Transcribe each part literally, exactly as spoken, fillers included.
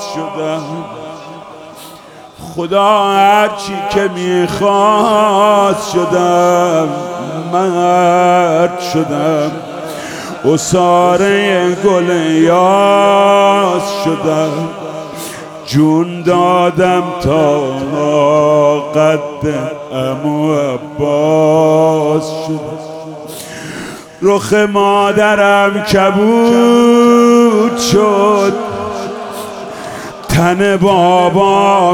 شدم. خدا هرچی که میخواست شدم، مرد شدم. عصاره گل یاس شدم. جون دادم تا قد عمو عباس شدم. رخ مادرم کبود شد، تن بابام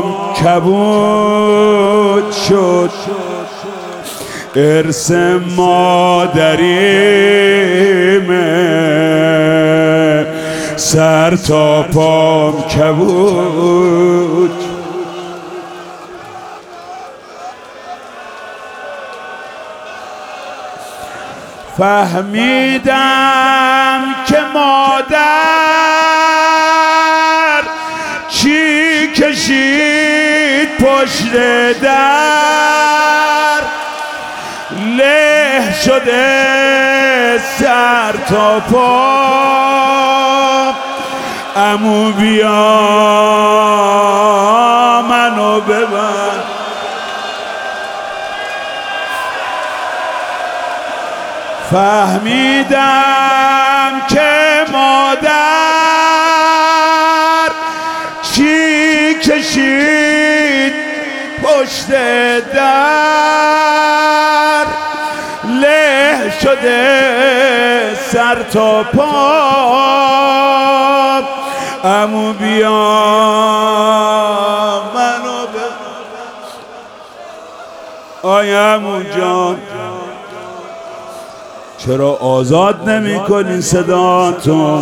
کبود شد. ارث مادریمه، سر تا پام کبود. فهمیدم که مادر چی کشید پشت در، له شده سر تا پا. عمو بیا منو ببر. فهمیدم که مادر چی کشید پشت در، له شده سر تا پا. عمو بیا منو به آی عمو جان، چرا آزاد نمی کنی صدا تو؟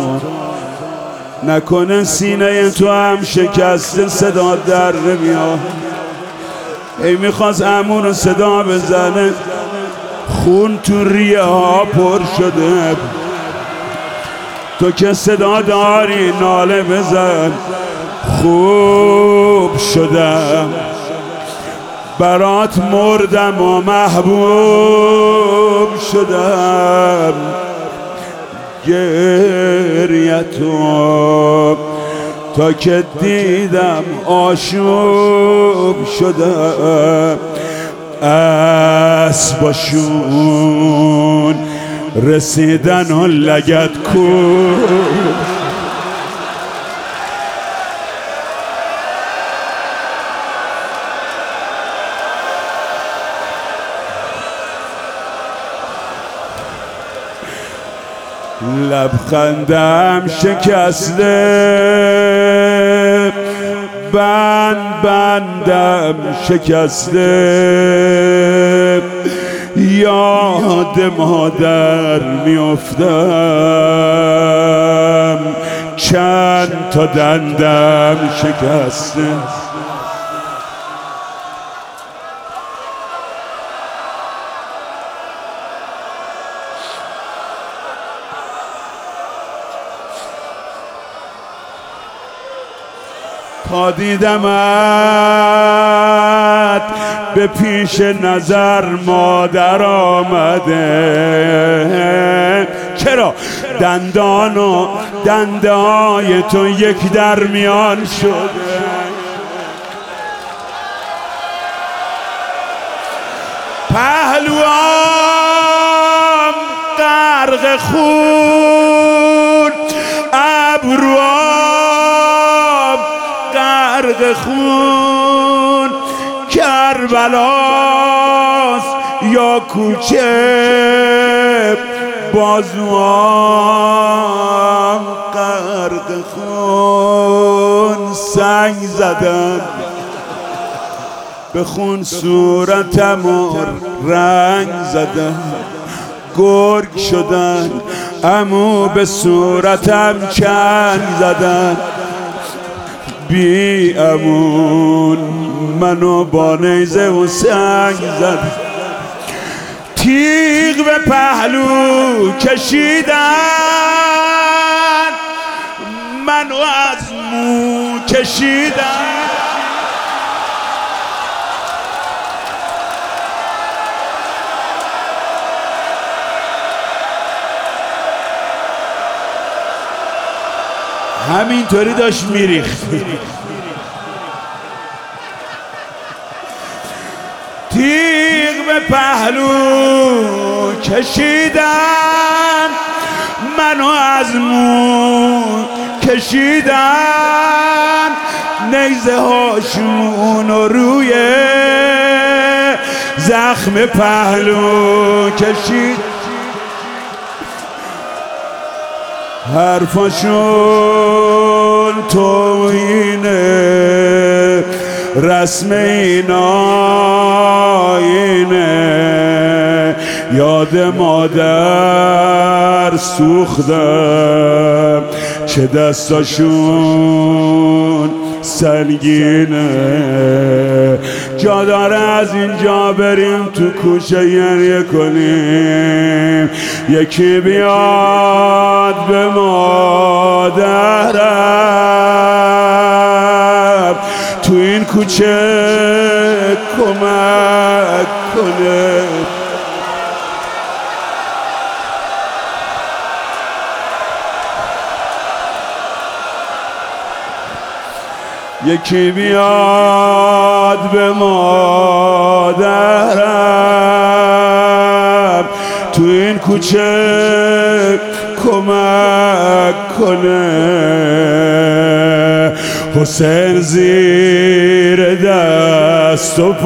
نکنه سینه تو هم شکسته صدا در نمیاد. ای میخواست عمو رو صدا بزنه، خون تو ریه ها پر شده. تو که صدا داری ناله بزن. خوب شدم برات مردم و محبوب شدم. گریتو تا که دیدم آشوب شدم. اسباشون رسیدن و لگد کو. لبخندم شکسته، بند بندم شکسته. یاد مادر میافتم، چند تا دندم شکسته. تا دیدمت به پیش نظر مادر آمده. چرا دندان و دنده های تو یک در میان شده؟ پهلوام غرق خون، ابروام غرق خون. کربلاست یا کوچه، بازوام غرق خون. سنگ زدن به خون صورتم و رنگ زدن. گرگ شدن عمو به صورتم چنگ زدن. بی امون منو با نیزه و سنگ زدن. تیغ به پهلو کشیدن، منو از مو کشیدن. همینطوری داشت میریخت. تیغ به پهلو کشیدن، منو از مو کشیدن، نیزه هاشون رو روی زخم پهلو کشید. حرفاشون توهینه، رسم این آینه، یاد مادر سوختم چه دستاشون سنگینه. جا داره از اینجا بریم تو کوچه گریه کنیم، یکی بیاد به مادرم تو این کوچه کمک کنه. یکی بیاد به مادرم تو این کوچه کمک کنه. حسین زیر دست و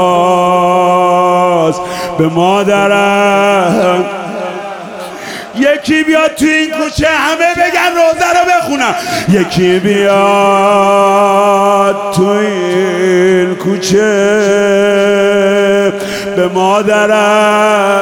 پاس به مادرم. یکی بیاد تو این کوچه، همه بگن روزه رو بخونم. یکی بیاد تو این کوچه به مادرم.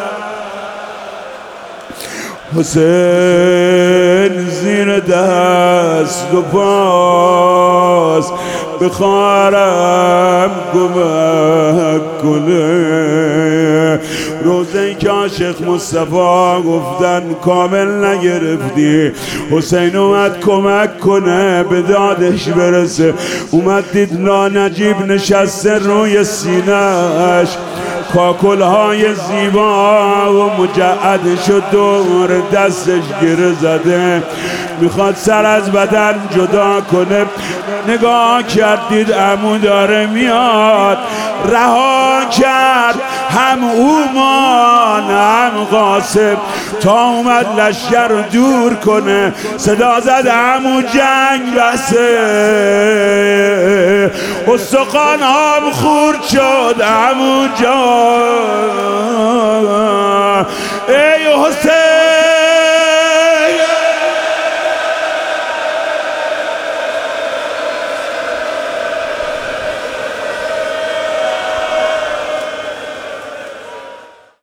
حسین زیر دست و پاس به خواهرم کمک کنه. روزه که عاشق مصطفی گفتن کامل نگرفتی، حسین اومد کمک کنه به دادش برسه. اومد دید نانجیب نشسته روی سینه‌اش، کاکل‌های زیبا و مجعد شد دور دستش گره زده، میخواد سر از بدن جدا کنه. نگاه کرد دید عمو داره میاد، رها کرد هم اومان هم قاسم تا اومد لشکر رو دور کنه. صدا زد عمو جنگ بسه، استخوان هم خورد شد عمو جان. ای حسین